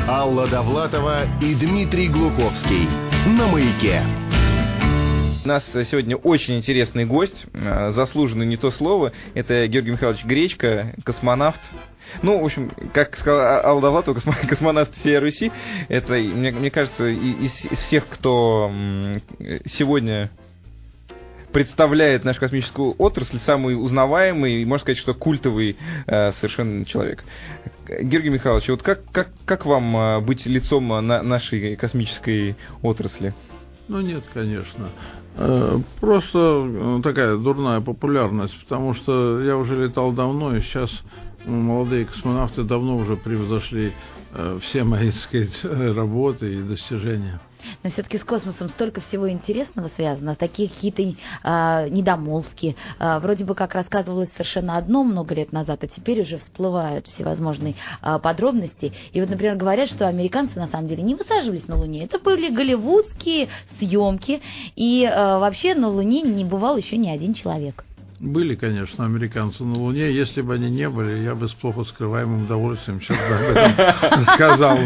Алла Довлатова и Дмитрий Глуховский. На «Маяке». У нас сегодня очень интересный гость, заслуженный не то слово, это Георгий Михайлович Гречко, космонавт. Ну, в общем, как сказала Алла Довлатова, космонавт всей Руси. Это, мне кажется, из всех, кто сегодня представляет нашу космическую отрасль, самый узнаваемый, и можно сказать, что культовый совершенно человек. Георгий Михайлович, вот как вам быть лицом нашей космической отрасли? Ну, нет, конечно. Просто такая дурная популярность, потому что я уже летал давно, и сейчас молодые космонавты давно уже превзошли все мои, так сказать, работы и достижения. Но все-таки с космосом столько всего интересного связано, такие какие-то недомолвки. Вроде бы как рассказывалось совершенно одно много лет назад, а теперь уже всплывают всевозможные подробности. И вот, например, говорят, что американцы на самом деле не высаживались на Луне. Это были голливудские съемки, и вообще на Луне не бывал еще ни один человек. Были, конечно, американцы на Луне. Если бы они не были, я бы с плохо скрываемым удовольствием сейчас бы об этом сказал.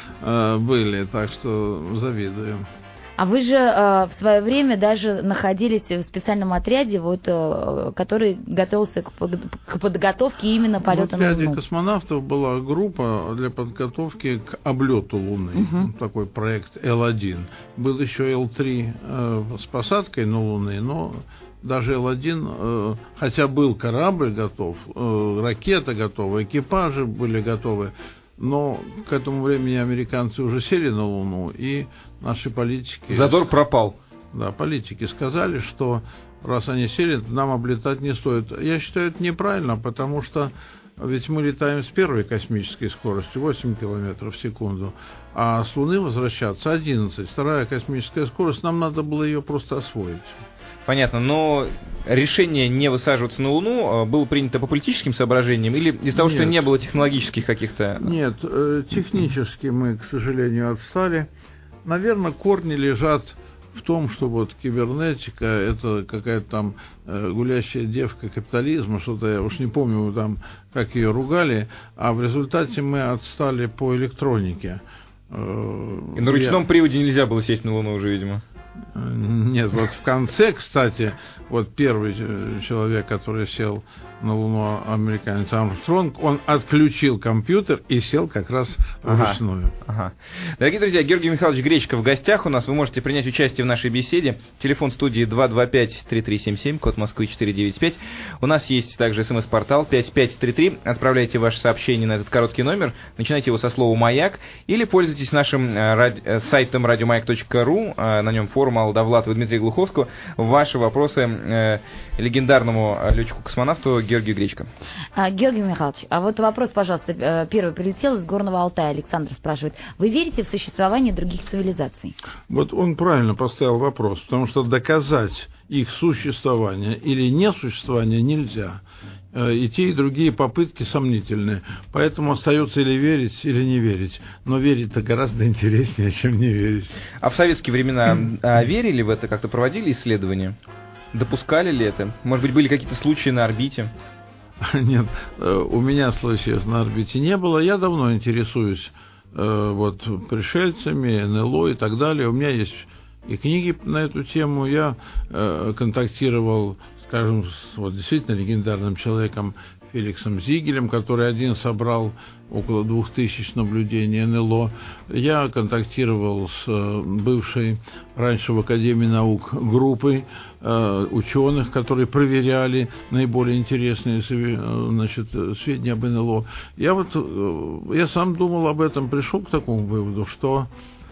Но были, так что завидую. А вы же в свое время даже находились в специальном отряде, который готовился к подготовке именно полета на Луну. В отряде космонавтов была группа для подготовки к облету Луны. Такой проект Л-1. Был еще Л-3 с посадкой на Луны, но даже Л-1, хотя был корабль готов, ракета готова, экипажи были готовы, но к этому времени американцы уже сели на Луну, и наши политики... Задор пропал. Да, политики сказали, что раз они сели, нам облетать не стоит. Я считаю, это неправильно, потому что ведь мы летаем с первой космической скоростью, 8 километров в секунду, а с Луны возвращаться 11. Вторая космическая скорость, нам надо было ее просто освоить. Понятно, но решение не высаживаться на Луну было принято по политическим соображениям или из-за того, что не было технологических каких-то... Нет, технически мы, к сожалению, отстали. Наверное, корни лежат в том, что вот кибернетика — это какая-то там гулящая девка капитализма, что-то я уж не помню там, как ее ругали, а в результате мы отстали по электронике. И на ручном приводе нельзя было сесть на Луну уже, видимо. Нет, вот в конце, кстати, вот первый человек, который сел на Луну, американец Армстронг, он отключил компьютер и сел как раз вручную. Дорогие друзья, Георгий Михайлович Гречко в гостях у нас. Вы можете принять участие в нашей беседе. Телефон студии 225-3377, код Москвы 495. У нас есть также смс-портал 5533. Отправляйте ваше сообщение на этот короткий номер. Начинайте его со слова «Маяк» или пользуйтесь нашим сайтом радиомаяк.ру. На нем форум Аллы Довлатовой и Дмитрия Глуховского. Ваши вопросы легендарному летчику-космонавту Георгию Гречко. Георгий Михайлович, а вот вопрос, пожалуйста, первый прилетел из Горного Алтая. Александр спрашивает: вы верите в существование других цивилизаций? Вот он правильно поставил вопрос, потому что доказать их существование или несуществование нельзя. И те, и другие попытки сомнительные. Поэтому остается или верить, или не верить. Но верить-то гораздо интереснее, чем не верить. А в советские времена верили в это? Как-то проводили исследования? Допускали ли это? Может быть, были какие-то случаи на орбите? Нет, у меня случаев на орбите не было. Я давно интересуюсь пришельцами, НЛО и так далее. У меня есть и книги на эту тему. Я контактировал, скажем, с действительно легендарным человеком Феликсом Зигелем, который один собрал около 2000 наблюдений НЛО. Я контактировал с бывшей раньше в Академии наук группой ученых, которые проверяли наиболее интересные сведения об НЛО. Я сам думал об этом, пришел к такому выводу, что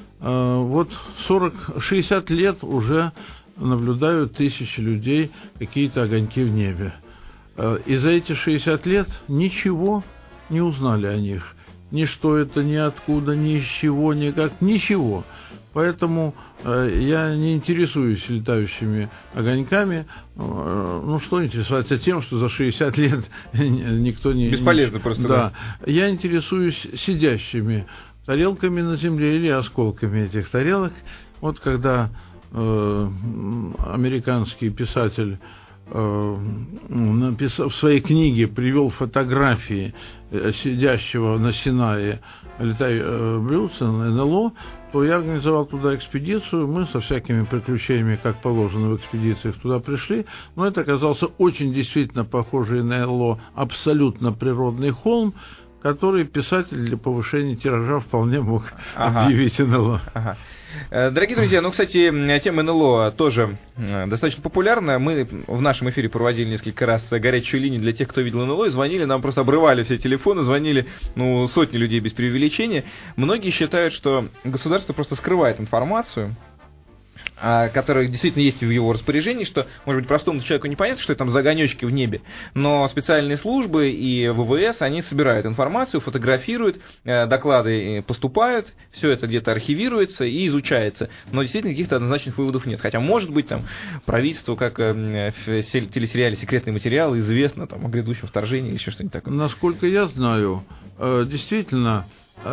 60 лет уже наблюдают тысячи людей какие-то огоньки в небе. И за эти 60 лет ничего не узнали о них. Ни что это, ни откуда, ни из чего, никак, ничего. Поэтому я не интересуюсь летающими огоньками. Что интересоваться тем, что за 60 лет никто не... Бесполезно просто. Да. Я интересуюсь сидящими тарелками на земле или осколками этих тарелок. Вот когда американский писатель написал в своей книге, привел фотографии сидящего на Синае блюдца НЛО, то я организовал туда экспедицию. Мы со всякими приключениями, как положено в экспедициях, туда пришли. Но это оказался очень действительно похожий на НЛО абсолютно природный холм, который писатель для повышения тиража вполне мог объявить НЛО. Дорогие друзья, кстати, тема НЛО тоже достаточно популярна. Мы в нашем эфире проводили несколько раз горячую линию для тех, кто видел НЛО, и звонили, нам просто обрывали все телефоны, звонили сотни людей без преувеличения. Многие считают, что государство просто скрывает информацию, которая действительно есть в его распоряжении, что, может быть, простому человеку непонятно, что это там за огонечки в небе, но специальные службы и ВВС, они собирают информацию, фотографируют, доклады поступают, все это где-то архивируется и изучается, но действительно каких-то однозначных выводов нет. Хотя, может быть, там правительству, как в телесериале «Секретные материалы», известно там о грядущем вторжении или еще что-нибудь такое. Насколько я знаю, действительно,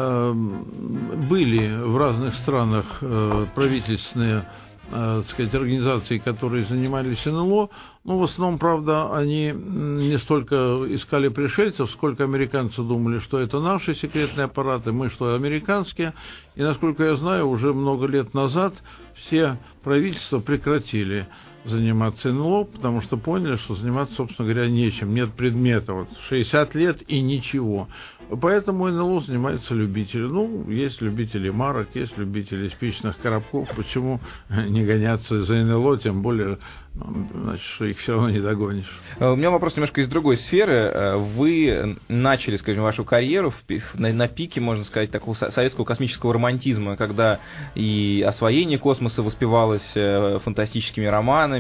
были в разных странах правительственные, так сказать, организации, которые занимались НЛО, но в основном, правда, они не столько искали пришельцев, сколько американцы думали, что это наши секретные аппараты, мы что, американские. И, насколько я знаю, уже много лет назад все правительства прекратили заниматься НЛО, потому что поняли, что заниматься, собственно говоря, нечем, нет предмета. Вот 60 лет и ничего. Поэтому НЛО занимаются любители. Есть любители марок, есть любители спичных коробков. Почему не гоняться за НЛО, тем более, значит, что их все равно не догонишь. У меня вопрос немножко из другой сферы. Вы начали, скажем, вашу карьеру на пике, можно сказать, такого советского космического романтизма, когда и освоение космоса воспевалось фантастическими романами,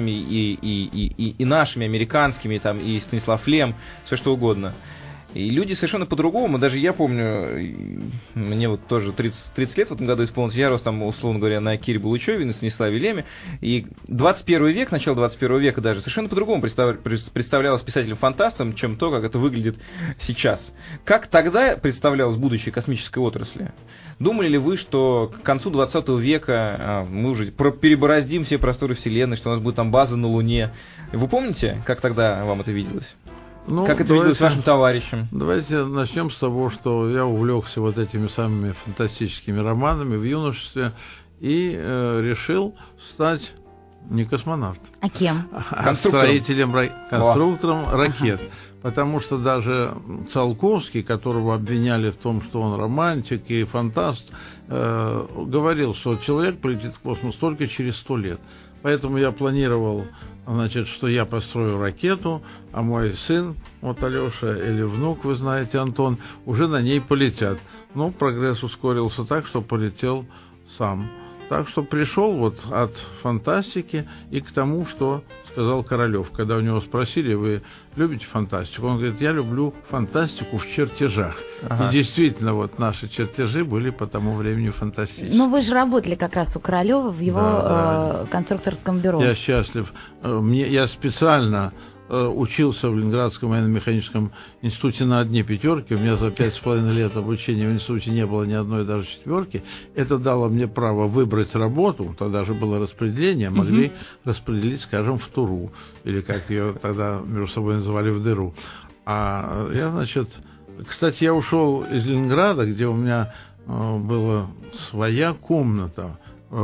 и нашими, американскими, там, и Станислав Лем, все что угодно. И люди совершенно по-другому, даже я помню, мне вот тоже 30 лет в этом году исполнилось, я рос там, условно говоря, на Кире Булычеве, на Станиславе Леме, и 21 век, начало 21 века даже, совершенно по-другому представлялось писателям-фантастам, чем то, как это выглядит сейчас. Как тогда представлялось будущее космической отрасли? Думали ли вы, что к концу 20 века мы уже перебороздим все просторы Вселенной, что у нас будет там база на Луне? Вы помните, как тогда вам это виделось? Как это виделось вашим товарищам? Давайте начнем с того, что я увлекся вот этими самыми фантастическими романами в юношестве и решил стать не космонавтом. А кем? Строителем, конструктором ракет. Потому что даже Циолковский, которого обвиняли в том, что он романтик и фантаст, говорил, что человек полетит в космос только через 100 лет. Поэтому я планировал, значит, что я построю ракету, а мой сын, вот Алеша, или внук, вы знаете, Антон, уже на ней полетят. Но прогресс ускорился так, что полетел сам. Так что пришел вот от фантастики и к тому, что сказал Королев. Когда у него спросили, вы любите фантастику? Он говорит, я люблю фантастику в чертежах. Ага. И действительно, вот наши чертежи были по тому времени фантастические. Ну, вы же работали как раз у Королева в его конструкторском бюро. Я счастлив. Я специально учился в Ленинградском военно-механическом институте на одни пятерки. У меня за 5,5 лет обучения в институте не было ни одной даже четверки. Это дало мне право выбрать работу. Тогда же было распределение. Могли распределить, скажем, в туру. Или, как ее тогда между собой называли, в дыру. А я, значит... Кстати, я ушел из Ленинграда, где у меня была своя комната.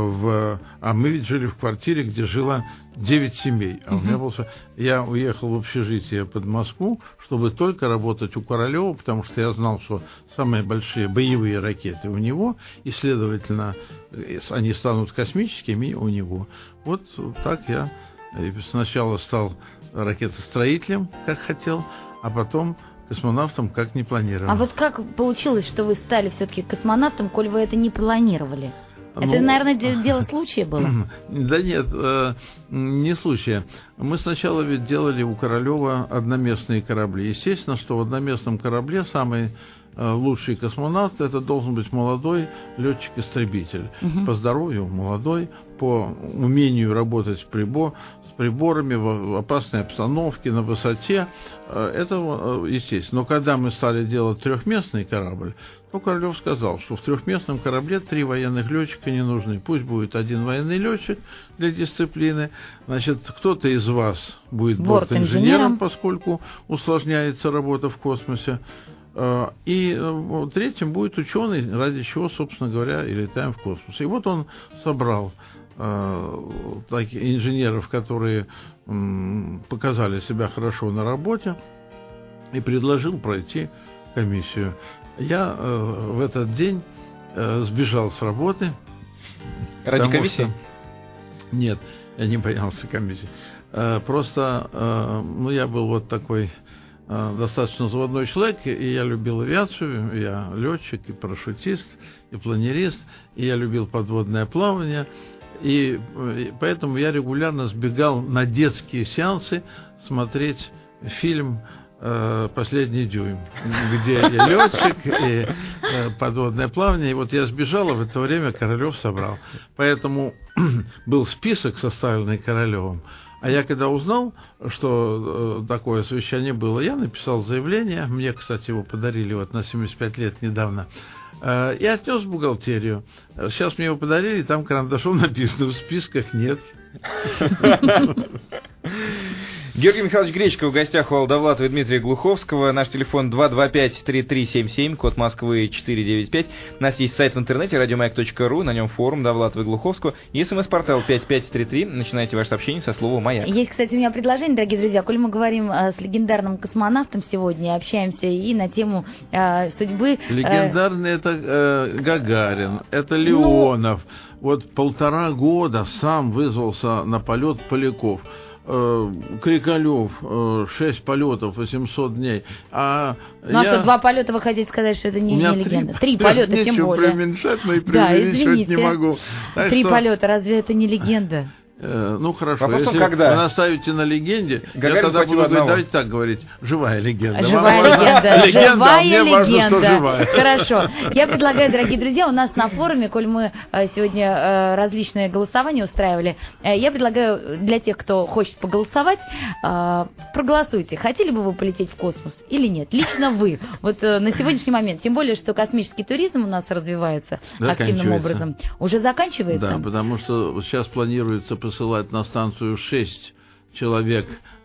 А мы ведь жили в квартире, где жило 9 семей. А у меня я уехал в общежитие под Москву, чтобы только работать у Королева, потому что я знал, что самые большие боевые ракеты у него, и, следовательно, они станут космическими у него. Вот так я сначала стал ракетостроителем, как хотел, а потом космонавтом, как не планировал. А вот как получилось, что вы стали все-таки космонавтом, коль вы это не планировали? Это, наверное, дело случая было? Да нет, не случая. Мы сначала ведь делали у Королева одноместные корабли. Естественно, что в одноместном корабле самый лучший космонавт — это должен быть молодой летчик-истребитель. По здоровью молодой, по умению работать с приборами в опасной обстановке, на высоте. Это естественно. Но когда мы стали делать трехместный корабль, то Королев сказал, что в трехместном корабле 3 военных летчика не нужны. Пусть будет 1 военный летчик для дисциплины. Значит, кто-то из вас будет бортинженером, поскольку усложняется работа в космосе. И третьим будет ученый, ради чего, собственно говоря, и летаем в космос. И вот он собрал таких инженеров, которые показали себя хорошо на работе, и предложил пройти комиссию. Я в этот день сбежал с работы. Ради комиссии? Нет, я не боялся комиссии. Просто, я был вот такой достаточно заводной человек, и я любил авиацию, я летчик, и парашютист, и планерист, и я любил подводное плавание, и поэтому я регулярно сбегал на детские сеансы смотреть фильм «Последний дюйм», где я летчик и подводное плавание. И вот я сбежал, а в это время Королев собрал. Поэтому был список, составленный Королевым. А я когда узнал, что такое совещание было, я написал заявление. Мне, кстати, его подарили вот на 75 лет недавно. И отнес в бухгалтерию. Сейчас мне его подарили, там карандашом написано: в списках нет. Георгий Михайлович Гречко в гостях у Аллы Довлатовой и Дмитрия Глуховского. Наш телефон 225-3377, код Москвы 495. У нас есть сайт в интернете radiomayak.ru, на нем форум Довлатова и Глуховского. И СМС-портал 5533. Начинайте ваше сообщение со слова «Маяк». Есть, кстати, у меня предложение, дорогие друзья. Коль мы говорим с легендарным космонавтом сегодня, общаемся и на тему судьбы... Легендарный это Гагарин, это Леонов. Вот 1,5 года сам вызвался на полет Поляков. Крикалев, 6 полетов, 800 дней. Что 2 полета вы хотите сказать, что это не легенда? 3 полета, тем более. Преуменьшать, но и преувеличивать не могу. 3 полета, разве это не легенда? Хорошо. Вопрос, если когда? вы наставите на легенде, Гагарин я тогда буду говорить, одного. давайте так говорить, живая легенда. Живая легенда. Живая легенда. Хорошо. Я предлагаю, дорогие друзья, у нас на форуме, коль мы сегодня различные голосования устраивали, я предлагаю для тех, кто хочет поголосовать, проголосуйте. Хотели бы вы полететь в космос или нет? Лично вы. Вот на сегодняшний момент. Тем более, что космический туризм у нас развивается активным образом. Уже заканчивается? Да, потому что сейчас планируется посылать на станцию 6 человек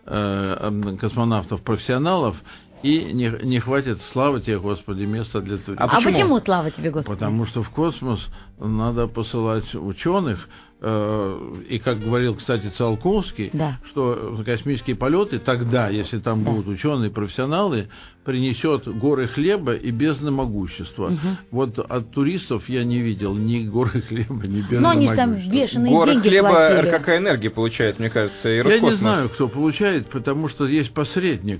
космонавтов-профессионалов, и не хватит, слава тебе, Господи, места для туристов. А почему слава тебе, Господи? Потому что в космос надо посылать ученых, и, как говорил, кстати, Циолковский, да, что космические полеты тогда, если там будут ученые-профессионалы, принесет горы хлеба и бездны могущества. Вот от туристов я не видел ни горы хлеба, ни бездны могущества. Но они же там бешеные горы деньги хлеба платили. РКК «Энергия» получает, мне кажется, и Я Роскосмос. не знаю, кто получает, потому что есть посредник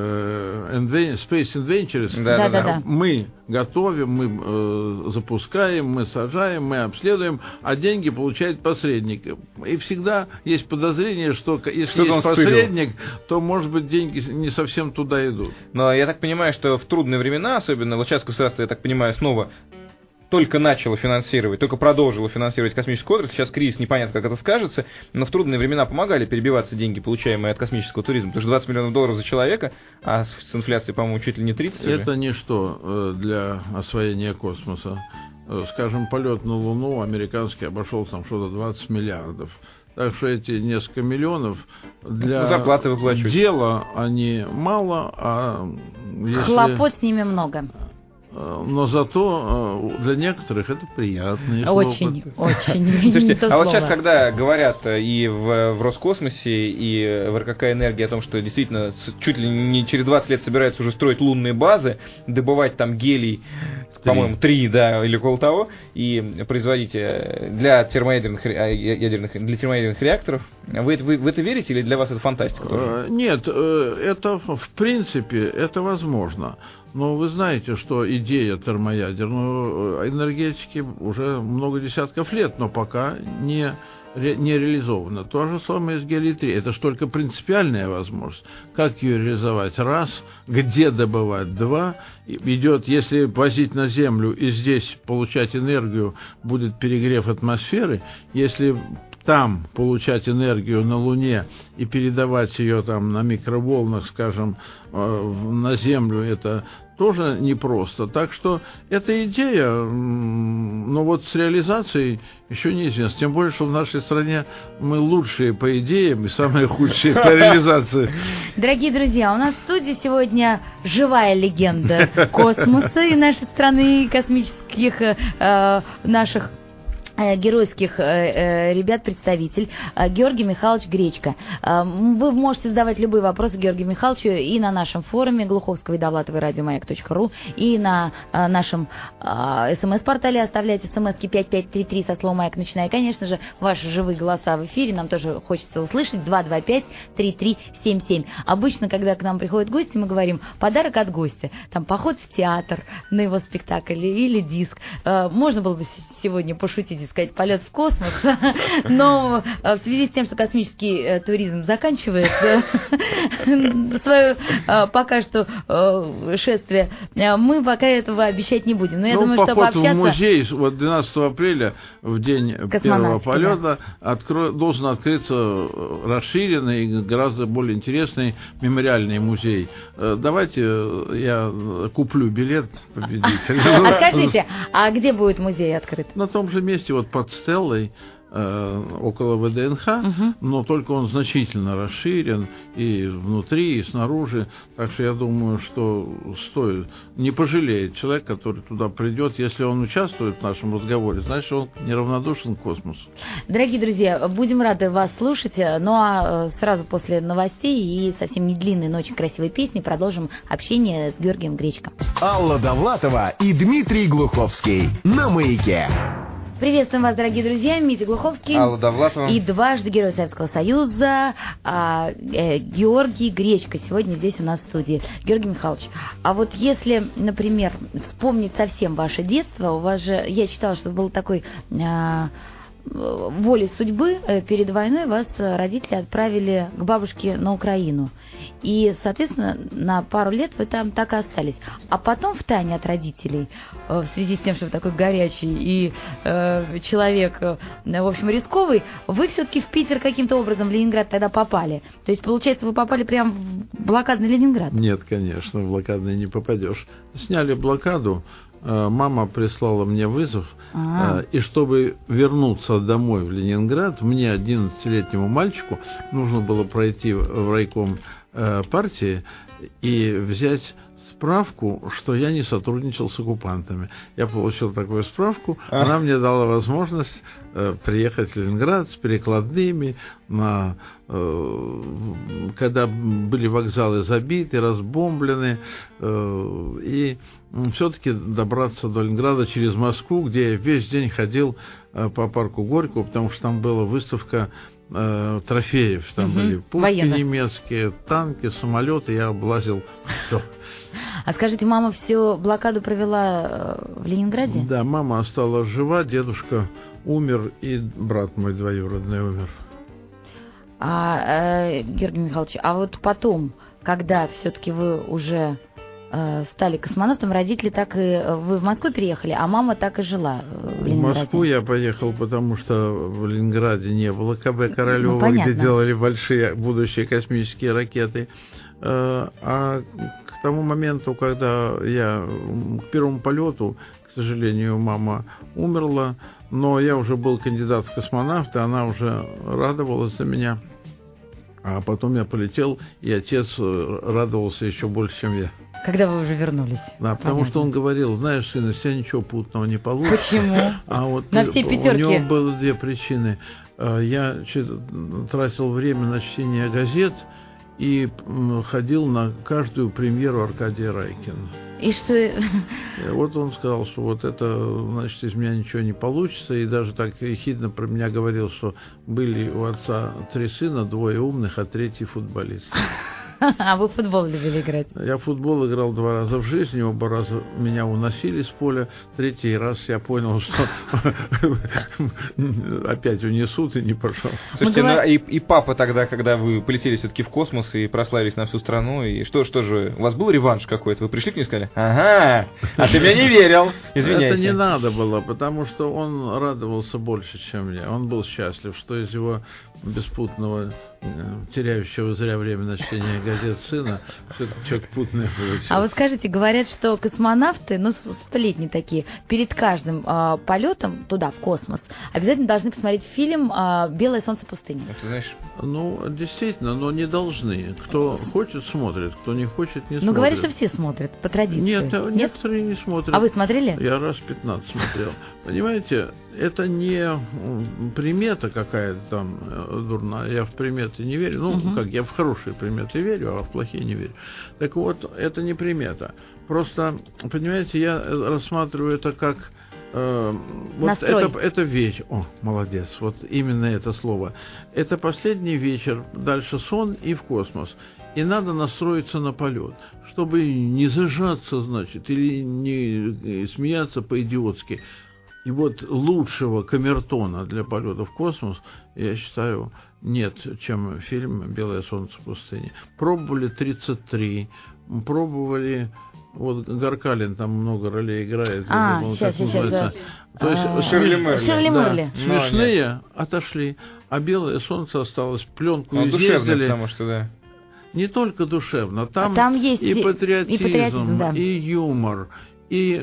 Space Adventures. Да. Мы готовим, мы запускаем, мы сажаем, мы обследуем, а деньги получает посредник. И всегда есть подозрение, что если есть посредник, то, может быть, деньги не совсем туда идут. Но я так понимаю, что в трудные времена, особенно вот сейчас государство, я так понимаю, снова только начало финансировать, только продолжило финансировать космическую отрасль. Сейчас кризис, непонятно, как это скажется, но в трудные времена помогали перебиваться деньги, получаемые от космического туризма. Потому что 20 миллионов долларов за человека, а с инфляцией, по-моему, чуть ли не 30 Это уже. ничто для освоения космоса. Скажем, полет на Луну американский обошел там что-то 20 миллиардов. Так что эти несколько миллионов для зарплаты выплачивать. Дела они мало, а если... Хлопот с ними много. Но зато для некоторых это приятно. Очень. Слушайте, а вот сейчас, когда говорят и в Роскосмосе, и в РКК «Энергия» о том, что действительно чуть ли не через 20 лет собираются уже строить лунные базы, добывать там гелий, по-моему, 3, да, или около того, и производить для термоядерных реакторов, вы в это верите или для вас это фантастика тоже? Нет, это в принципе это возможно. Но вы знаете, что идея термоядерной энергетики уже много десятков лет, но пока не реализована. То же самое с гелий-3. Это же только принципиальная возможность. Как ее реализовать? Раз. Где добывать? 2. Идет, если возить на Землю и здесь получать энергию, будет перегрев атмосферы. Если там получать энергию на Луне и передавать ее там на микроволнах, скажем, на Землю, это тоже непросто. Так что эта идея, но вот с реализацией еще неизвестно. Тем более, что в нашей стране мы лучшие по идеям и самые худшие по реализации. Дорогие друзья, у нас в студии сегодня живая легенда космоса и нашей страны, космических наших геройских ребят, представитель Георгий Михайлович Гречка. Вы можете задавать любые вопросы Георгию Михайловичу и на нашем форуме Глуховского и Довлатова радиомаяк.ру, и на нашем СМС-портале. Оставляйте смски 5533 со словом «Маяк», начиная, конечно же, ваши живые голоса в эфире. Нам тоже хочется услышать. 225-3377. Обычно, когда к нам приходят гости, мы говорим «подарок от гостя». Там поход в театр на его спектакль или диск. Можно было бы сегодня пошутить, сказать, полет в космос, но в связи с тем, что космический туризм заканчивает свое пока что шествие, мы пока этого обещать не будем. Но я думаю, что поход пообщаться... в музей вот 12 апреля, в день первого полета, должен открыться расширенный и гораздо более интересный мемориальный музей. Давайте я куплю билет победителя. А скажите, а где будет музей открыт? На том же месте, вот под Стеллой, около ВДНХ, но только он значительно расширен и внутри, и снаружи. Так что я думаю, что стоит, не пожалеет человек, который туда придет. Если он участвует в нашем разговоре, значит, он неравнодушен к космосу. Дорогие друзья, будем рады вас слушать. Ну а сразу после новостей и совсем не длинной, но очень красивой песни продолжим общение с Георгием Гречко. Алла Довлатова и Дмитрий Глуховский на «Маяке». Приветствуем вас, дорогие друзья, Дмитрий Глуховский. Алла Довлатова. И дважды Герой Советского Союза Георгий Гречко сегодня здесь у нас в студии. Георгий Михайлович, а вот если, например, вспомнить совсем ваше детство, у вас же, я читала, что был такой... волей судьбы перед войной вас родители отправили к бабушке на Украину. И, соответственно, на пару лет вы там так и остались. А потом втайне от родителей, в связи с тем, что вы такой горячий и человек, в общем, рисковый, вы все-таки в Питер каким-то образом, в Ленинград тогда попали. То есть, получается, вы попали прямо в блокадный Ленинград? Нет, конечно, в блокадный не попадешь. Сняли блокаду. Мама прислала мне вызов, и чтобы вернуться домой в Ленинград, мне, 11-летнему мальчику, нужно было пройти в райком партии и взять справку, что я не сотрудничал с оккупантами. Я получил такую справку, она мне дала возможность приехать в Ленинград с перекладными, когда были вокзалы забиты, разбомблены, и все-таки добраться до Ленинграда через Москву, где я весь день ходил по парку Горького, потому что там была выставка трофеев. Там были пушки немецкие, танки, самолеты, я облазил все. А скажите, мама всю блокаду провела в Ленинграде? Да, мама осталась жива, дедушка умер, и брат мой двоюродный умер. Георгий Михайлович, а вот потом, когда все-таки вы уже стали космонавтом, родители так и... Вы в Москву переехали, а мама так и жила в Ленинграде? В Москву я поехал, потому что в Ленинграде не было КБ Королёва, где делали большие будущие космические ракеты. А к тому моменту, когда я к первому полету, к сожалению, мама умерла, но я уже был кандидат в космонавты, она уже радовалась за меня. А потом я полетел, и отец радовался еще больше, чем я. Когда вы уже вернулись? Да, потому что он говорил: знаешь, сын, из тебя ничего путного не получится. Почему? А вот на все пятерки. У него было две причины. Я тратил время на чтение газет и ходил на каждую премьеру Аркадия Райкина. И что? Вот он сказал, что вот это, значит, из меня ничего не получится, и даже так ехидно про меня говорил, что были у отца 3 сына, 2 умных, а 3 футболист. А вы в футбол любили играть? Я в футбол играл 2 раза в жизни, оба раза меня уносили с поля. 3-й раз я понял, что опять унесут, и не пошел. Слушайте, и папа тогда, когда вы полетели все-таки в космос и прославились на всю страну, и что же, у вас был реванш какой-то? Вы пришли к нему и сказали: ага, а ты мне не верил, извиняйся. Это не надо было, потому что он радовался больше, чем я. Он был счастлив, что из его беспутного, теряющего зря время на чтение газет сына, все-таки человек путный получился. А вот скажите, говорят, что космонавты, столетние такие, перед каждым полетом туда, в космос, обязательно должны посмотреть фильм «Белое солнце пустыни». Ты знаешь... Действительно, но не должны. Кто хочет, смотрит, кто не хочет, не смотрит. Ну, говорят, что все смотрят, по традиции. Нет, некоторые не смотрят. А вы смотрели? Я раз 15 смотрел. Понимаете, это не примета какая-то там дурная. Я в приметы не верю. Я в хорошие приметы верю, а в плохие не верю. Так вот, это не примета. Просто, понимаете, я рассматриваю это как... вот это вечер. О, молодец, вот именно это слово. Это последний вечер, дальше сон и в космос. И надо настроиться на полет, чтобы не зажаться, значит, или не смеяться по-идиотски. И вот лучшего камертона для полета в космос, я считаю, нет, чем фильм «Белое солнце пустыни». Пробовали 33, пробовали... Вот Гаркалин там много ролей играет. Сейчас. То есть Ширли Мерли. Смешные отошли, а «Белое солнце» осталось, пленку изъездили. Душевно, потому что, да. Не только душевно, там есть и патриотизм, да. и юмор, и,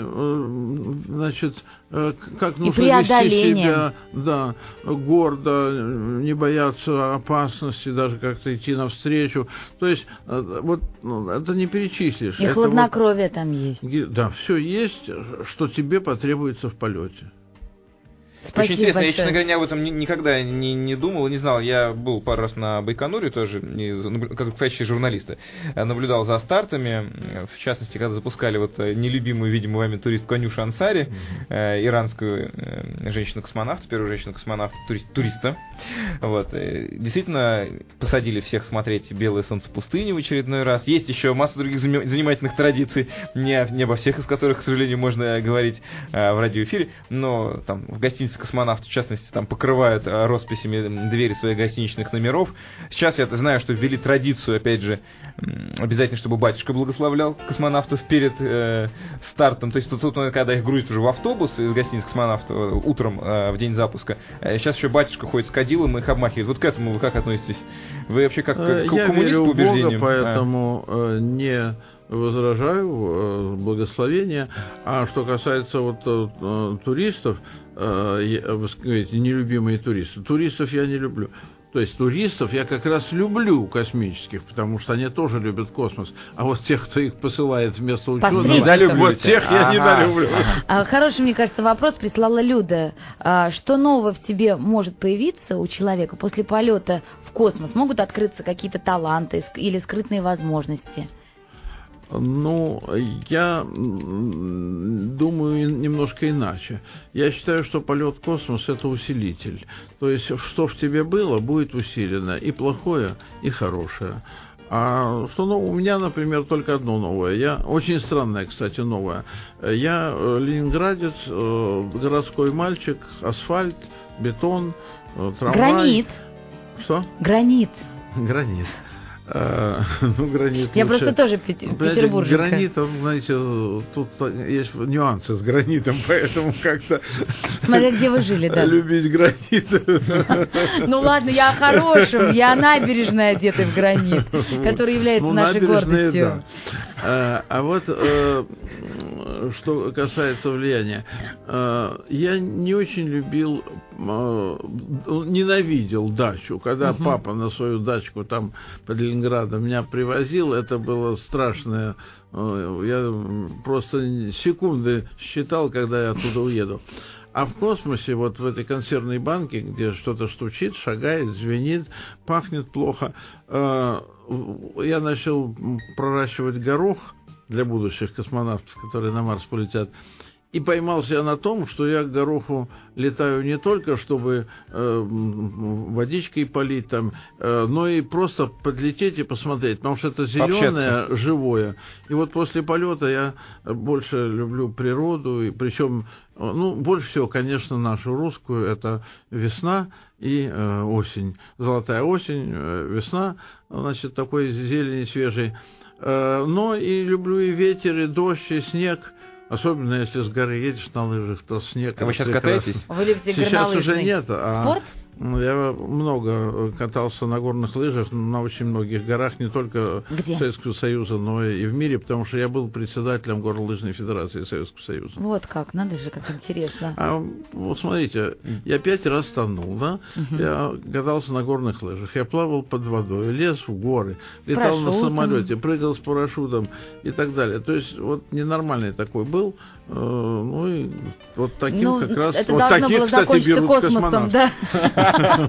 значит, как и нужно вести себя, да, гордо, не бояться опасности, даже как-то идти навстречу. То есть, вот это не перечислишь. И хладнокровие там есть. Да, все есть, что тебе потребуется в полете. Спасибо Очень интересно, большое. я, честно говоря, об этом никогда не думал и не знал. Я был пару раз на Байконуре тоже, как в качестве журналиста. Наблюдал за стартами, в частности, когда запускали вот нелюбимую, видимо, вами туристку Анюшу Ансари, иранскую женщину-космонавта, первую женщину-космонавта, туриста. Вот. Действительно, посадили всех смотреть «Белое солнце пустыни» в очередной раз. Есть еще масса других занимательных традиций, не обо всех из которых, к сожалению, можно говорить в радиоэфире, но там в гостинице «Космонавт», в частности, там покрывают росписями двери своих гостиничных номеров. Сейчас я знаю, что ввели традицию, опять же, обязательно, чтобы батюшка благословлял космонавтов перед стартом. То есть тут, когда их грузят уже в автобус из гостиницы «Космонавт» утром в день запуска, сейчас еще батюшка ходит с кадилом и их обмахивает. Вот к этому вы как относитесь? Вы вообще как коммунист по убеждению? Я верю в Бога, поэтому не возражаю благословения. А что касается вот туристов, вы говорите, нелюбимые туристы. Туристов я не люблю. То есть туристов я как раз люблю космических, потому что они тоже любят космос. А вот тех, кто их посылает вместо ученых, вот тех я недолюблю. Хороший, мне кажется, вопрос прислала Люда. Что нового в себе может появиться у человека после полета в космос? Могут открыться какие-то таланты или скрытные возможности? Я думаю немножко иначе. Я считаю, что полет в космос – это усилитель. То есть, что в тебе было, будет усилено. И плохое, и хорошее. А что новое? У меня, например, только одно новое. Очень странное, кстати, новое. Я ленинградец, городской мальчик, асфальт, бетон, трамвай. Гранит. Что? Гранит. Гранит. Гранит. Я просто тоже петербурженка. Гранит, знаете, тут есть нюансы с гранитом, поэтому как-то... Смотря где вы жили, да. Любить гранит. Ну ладно, я о хорошем, я набережная, одетая в гранит, который является нашей гордостью. Да. А вот что касается влияния, я не очень любил, ненавидел дачу. Когда папа на свою дачку там под Ленинградом меня привозил, это было страшное. Я просто секунды считал, когда я оттуда уеду. А в космосе, вот в этой консервной банке, где что-то стучит, шагает, звенит, пахнет плохо, я начал проращивать горох для будущих космонавтов, которые на Марс полетят. И поймался я на том, что я к гороху летаю не только, чтобы водичкой полить там, но и просто подлететь и посмотреть, потому что это зеленое, живое. И вот после полета я больше люблю природу, и причем, ну, больше всего, конечно, нашу русскую, это весна и осень. Золотая осень, весна, значит, такой зелени свежей. Но и люблю и ветер, и дождь, и снег. Особенно если с горы едешь на лыжах, то снег. А вы сейчас катаетесь? Вы любите сейчас горнолыжный уже нет. спорт? Я много катался на горных лыжах на очень многих горах, не только Советского Союза, но и в мире, потому что я был председателем Горнолыжной федерации Советского Союза. Вот как, надо же, как интересно. Вот смотрите, я 5 раз тонул, да? Я катался на горных лыжах, я плавал под водой, лез в горы, летал на самолете, прыгал с парашютом и так далее. То есть вот ненормальный такой был. Ну и вот таким как раз... Это вот должно таких, было кстати, закончиться берут космосом, космонавтов. да.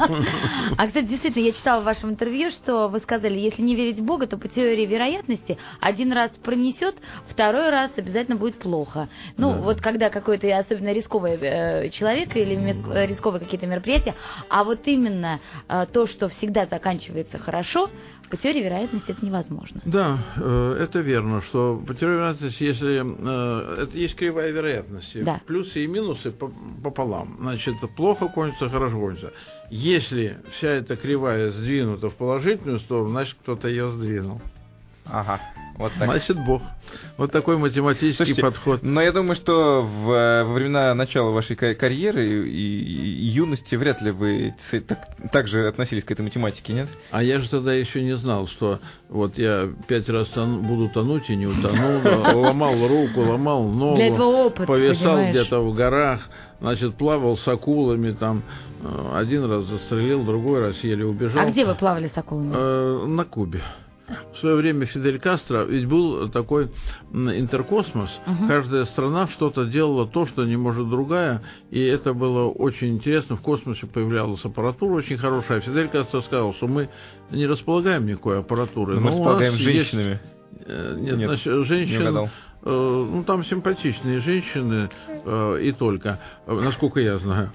А, кстати, действительно, я читала в вашем интервью, что вы сказали, если не верить в Бога, то по теории вероятности один раз пронесет, второй раз обязательно будет плохо. Ну, вот когда какой-то особенно рисковый человек или рисковые какие-то мероприятия, а вот именно то, что всегда заканчивается хорошо, по теории вероятности это невозможно. Да, это верно, что по теории вероятности, если это есть кривая вероятности, да. Плюсы и минусы пополам. Значит, плохо кончится, хорошо кончится. Если вся эта кривая сдвинута в положительную сторону, значит, кто-то ее сдвинул. Ага, вот так. Значит, Бог. Вот такой математический подход. Но я думаю, что во времена начала вашей карьеры и юности вряд ли вы так же относились к этой математике, нет? А я же тогда еще не знал, что вот я 5 раз буду тонуть и не утонул, ломал руку, ломал ногу, для этого опыт, повисал понимаешь? где-то в горах, значит, плавал с акулами, там, один раз застрелил, другой раз еле убежал. А где вы плавали с акулами? На Кубе. В свое время Фидель Кастро, ведь был такой интеркосмос, каждая страна что-то делала то, что не может другая, и это было очень интересно. В космосе появлялась аппаратура очень хорошая. Фидель Кастро сказал, что мы не располагаем никакой аппаратуры. Но мы располагаем женщинами. Нет, значит, женщин... Ну, там симпатичные женщины и только, насколько я знаю.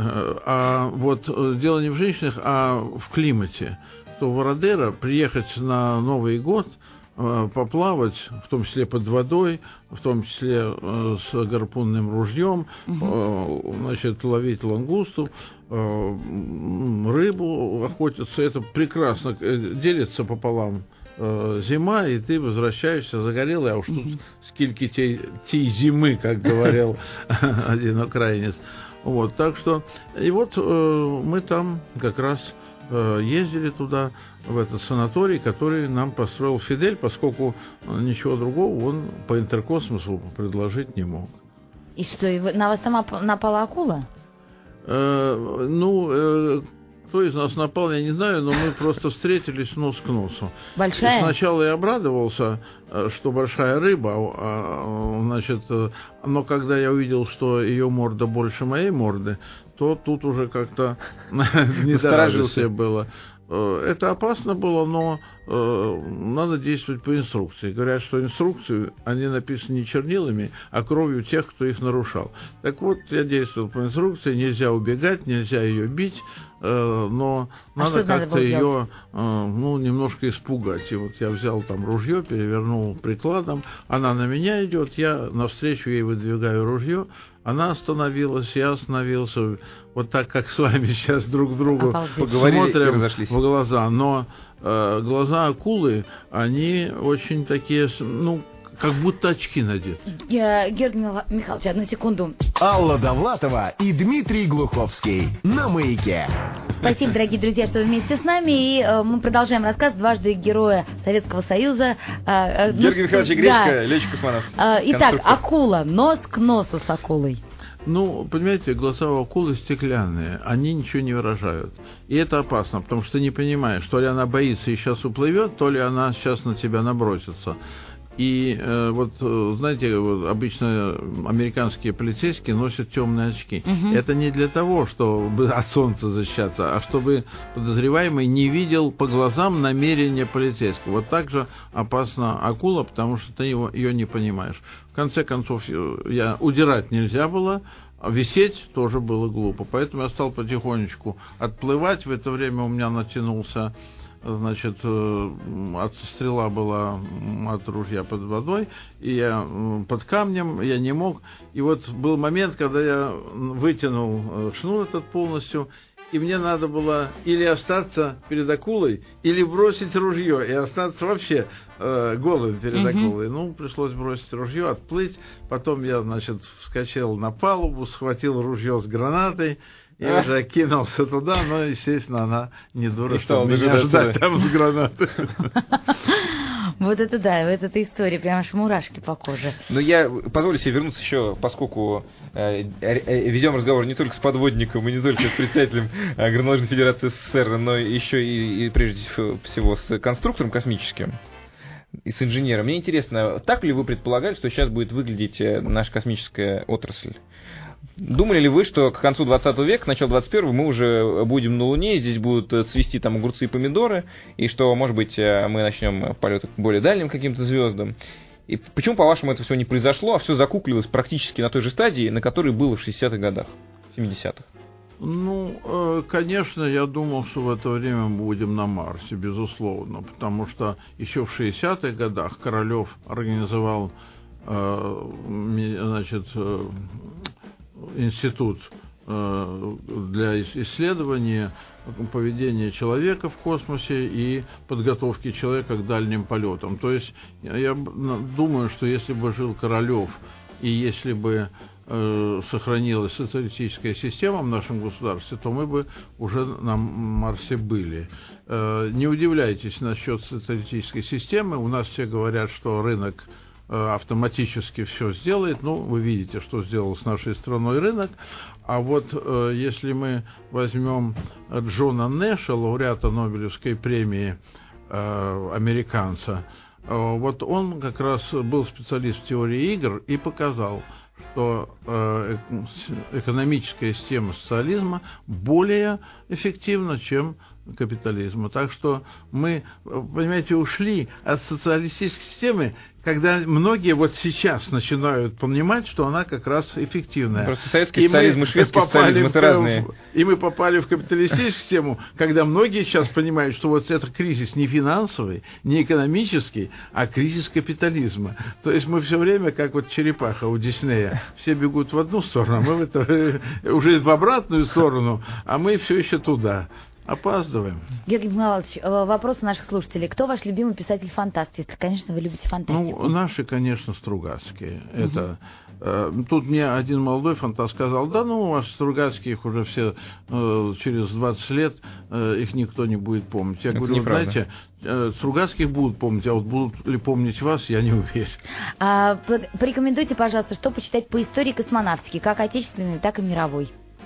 А вот дело не в женщинах, а в климате. То в Родеро приехать на Новый год, поплавать, в том числе под водой, в том числе с гарпунным ружьем, значит, ловить лангусту, рыбу, охотиться, это прекрасно, делится пополам зима, и ты возвращаешься загорелый, а уж тут скільки тей зимы, как говорил один украинец. Вот, так что, и вот мы там как раз ездили туда, в этот санаторий, который нам построил Фидель, поскольку ничего другого он по интеркосмосу предложить не мог. И что, на вас там напала акула? Кто из нас напал, я не знаю, но мы просто встретились нос к носу. Большая? И сначала я обрадовался, что большая рыба, значит, но когда я увидел, что ее морда больше моей морды, то тут уже как-то не дорожился было. Это опасно было, но надо действовать по инструкции. Говорят, что инструкции, они написаны не чернилами, а кровью тех, кто их нарушал. Так вот, я действовал по инструкции, нельзя убегать, нельзя ее бить, но надо как-то ее немножко испугать. И вот я взял там ружье, перевернул прикладом, она на меня идет, я навстречу ей выдвигаю ружье, она остановилась, я остановился, вот так, как с вами сейчас друг другу смотрим в глаза. Но глаза акулы, они очень такие, как будто очки надеты. Георгий Михайлович, одну секунду. Алла Довлатова и Дмитрий Глуховский на «Маяке». Спасибо, дорогие друзья, что вы вместе с нами. И мы продолжаем рассказ дважды героя Советского Союза. Георгий Михайлович Гречко, летчик-космонавт. Итак, акула, нос к носу с акулой. Понимаете, глаза у акулы стеклянные, они ничего не выражают. И это опасно, потому что ты не понимаешь, то ли она боится и сейчас уплывет, то ли она сейчас на тебя набросится. И вот, знаете, вот обычно американские полицейские носят темные очки. Это не для того, чтобы от солнца защищаться, а чтобы подозреваемый не видел по глазам намерения полицейского. Вот так же опасна акула, потому что ты ее не понимаешь. В конце концов, удирать нельзя было, а висеть тоже было глупо. Поэтому я стал потихонечку отплывать. В это время у меня натянулся, значит, стрела была от ружья под водой, и я под камнем, я не мог. И вот был момент, когда я вытянул шнур этот полностью, и мне надо было или остаться перед акулой, или бросить ружье, и остаться вообще голым перед акулой. Ну, пришлось бросить ружье, отплыть. Потом я, значит, вскочил на палубу, схватил ружье с гранатой, и уже кинулся туда, но, естественно, она не дура, чтобы меня ждать там с гранатой. Вот это да, вот эта история, прям аж мурашки по коже. Но я позволю себе вернуться еще, поскольку ведем разговор не только с подводником и не только с представителем Горнолыжной федерации СССР, но еще и прежде всего с конструктором космическим и с инженером. Мне интересно, так ли вы предполагали, что сейчас будет выглядеть наша космическая отрасль? Думали ли вы, что к концу 20 века, к началу 21-го мы уже будем на Луне, здесь будут цвести там огурцы и помидоры, и что, может быть, мы начнем полеты к более дальним каким-то звездам? И почему, по-вашему, это все не произошло, а все закуклилось практически на той же стадии, на которой было в 60-х годах, 70-х? Ну, конечно, я думал, что в это время мы будем на Марсе, безусловно, потому что еще в 60-х годах Королев организовал, значит, институт для исследования поведения человека в космосе и подготовки человека к дальним полетам. То есть я думаю, что если бы жил Королев и если бы сохранилась социалистическая система в нашем государстве, то мы бы уже на Марсе были. Не удивляйтесь насчет социалистической системы. У нас все говорят, что рынок автоматически все сделает. Ну, вы видите, что сделал с нашей страной рынок. А вот если мы возьмем Джона Нэша, лауреата Нобелевской премии, американца, вот он как раз был специалист в теории игр и показал, что экономическая система социализма более эффективна, чем капитализма. Так что мы, понимаете, ушли от социалистической системы, когда многие вот сейчас начинают понимать, что она как раз эффективная. Просто советский социализм и шведский социализм — это разные. И мы попали в капиталистическую систему, когда многие сейчас понимают, что вот это кризис не финансовый, не экономический, а кризис капитализма. То есть мы все время, как вот черепаха у Диснея, все бегут в одну сторону, а мы уже в обратную сторону, а мы все еще туда. Опаздываем. Георгий Михайлович, вопрос у наших слушателей. Кто ваш любимый писатель-фантаст, если, конечно, вы любите фантастику? Ну, наши, конечно, Стругацкие. Это, тут мне один молодой фантаст сказал, да ну, у вас Стругацкие, их уже все через 20 лет, их никто не будет помнить. Я говорю, вот, знаете, Стругацких будут помнить, а вот будут ли помнить вас, я не уверен. Порекомендуйте, пожалуйста, что почитать по истории космонавтики, как отечественной, так и мировой.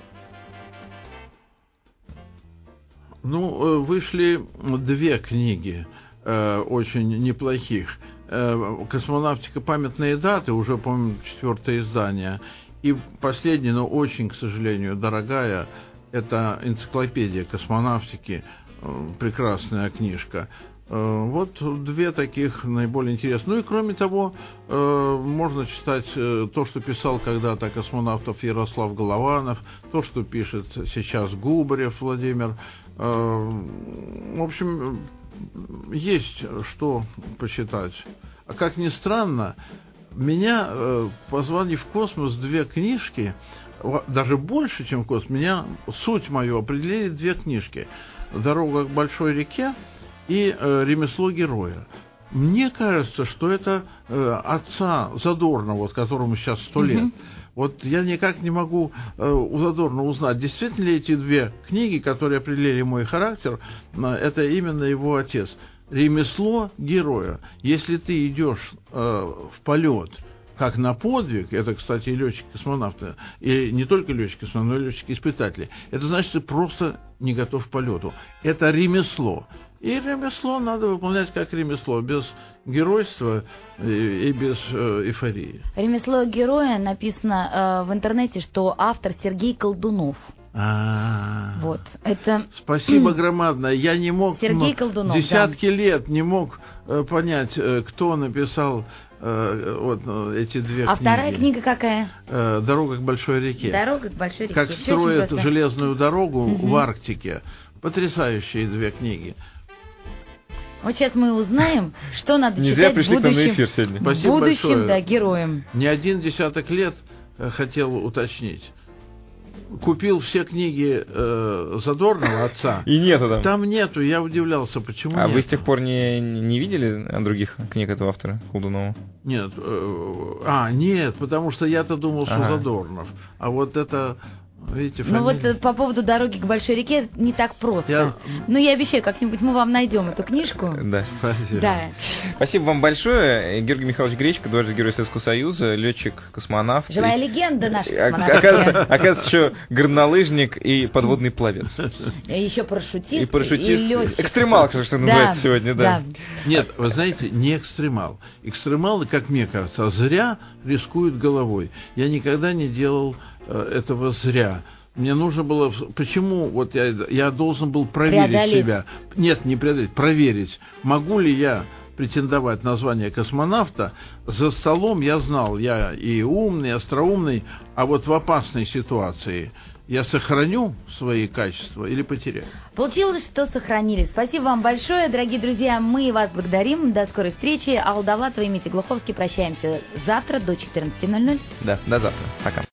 Ну, вышли две книги очень неплохих. «Космонавтика. Памятные даты», уже, по-моему, 4-е издание. И последняя, но очень, к сожалению, дорогая, это «Энциклопедия космонавтики», прекрасная книжка. Вот две таких наиболее интересные. Ну и кроме того, можно читать то, что писал когда-то космонавтов Ярослав Голованов, то, что пишет сейчас Губарев Владимир. В общем, есть что почитать. А как ни странно, меня позвали в космос две книжки, даже больше, чем в космос. Меня, суть мою, определили две книжки: «Дорога к большой реке» и «Ремесло героя». Мне кажется, что это отца Задорнова, вот, которому сейчас 100 лет. Вот я никак не могу у Задорнова узнать, действительно ли эти две книги, которые определили мой характер, это именно его отец. «Ремесло героя». Если ты идешь в полет как на подвиг, это, кстати, и летчики-космонавты, и не только летчики-космонавты, но и летчики-испытатели, это значит, ты просто не готов к полету. Это ремесло. И ремесло надо выполнять как ремесло, без геройства и без эйфории. Ремесло героя написано в интернете, что автор Сергей Колдунов. Вот, это... Спасибо громадное. Я не мог, Сергей Колдунов, десятки лет не мог понять, кто написал эти две книги. А вторая книга какая? «Дорога к большой реке». «Дорога к большой реке». Как строят железную дорогу в Арктике. Потрясающие две книги. Вот сейчас мы узнаем, что надо не читать зря пришли к нам на эфир сегодня. будущим героям. Не один десяток лет хотел уточнить. Купил все книги Задорнова, отца. И нету там. Там нету, я удивлялся, почему А нету. вы с тех пор не видели других книг этого автора, Колдунова? Нет. Нет, потому что я-то думал, что Задорнов. А вот это... Видите, фамилия. Ну вот по поводу «Дороги к большой реке» не так просто. Но я обещаю, как-нибудь мы вам найдем эту книжку. Да. Спасибо. Да. Спасибо вам большое. Георгий Михайлович Гречко, дважды Герой Советского Союза, летчик-космонавт. Живая легенда нашей космонавтики. Оказывается, еще горнолыжник и подводный пловец. И еще парашютист, и летчик. Экстремал, как что называется сегодня, да. Нет, вы знаете, не экстремал. Экстремалы, как мне кажется, зря рискуют головой. Я никогда не делал этого зря. Мне нужно было... Почему вот я должен был проверить себя? Нет, не преодолеть, проверить. Могу ли я претендовать на звание космонавта? За столом я знал, я и умный, и остроумный, а вот в опасной ситуации я сохраню свои качества или потеряю? Получилось, что сохранили. Спасибо вам большое, дорогие друзья. Мы вас благодарим. До скорой встречи. Алла Довлатова и Митя Глуховский. Прощаемся завтра до 14:00. Да, до завтра. Пока.